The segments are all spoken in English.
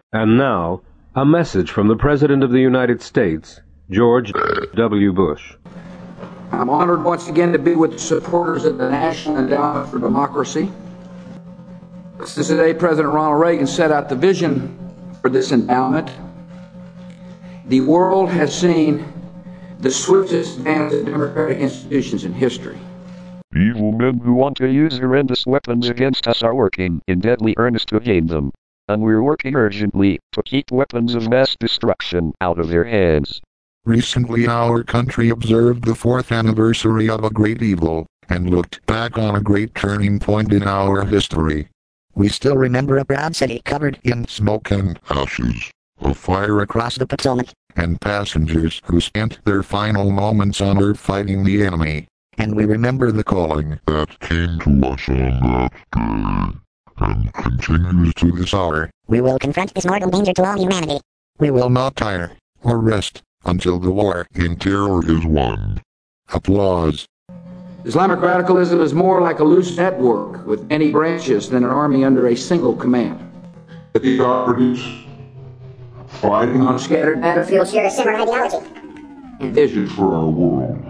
And now, a message from the President of the United States, George W. Bush. I'm honored once again to be with the supporters of the National Endowment for Democracy. Since the day President Ronald Reagan set out the vision for this endowment, the world has seen the swiftest advance of democratic institutions in history. Evil men who want to use horrendous weapons against us are working in deadly earnest to gain them, and we're working urgently to keep weapons of mass destruction out of their hands. Recently our country observed the 4th anniversary of a great evil, and looked back on a great turning point in our history. We still remember a proud city covered in smoke and ashes, a fire across the Potomac, and passengers who spent their final moments on earth fighting the enemy. And we remember the calling that came to us on that day, and continues to this hour. We will confront this mortal danger to all humanity. We will not tire or rest until the war in terror is won. Applause. Islamic radicalism is more like a loose network with many branches than an army under a single command. The authorities fighting on a scattered battlefield share a similar ideology and vision for our world.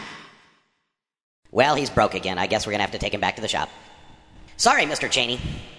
Well, he's broke again. I guess we're going to have to take him back to the shop. Sorry, Mr. Cheney.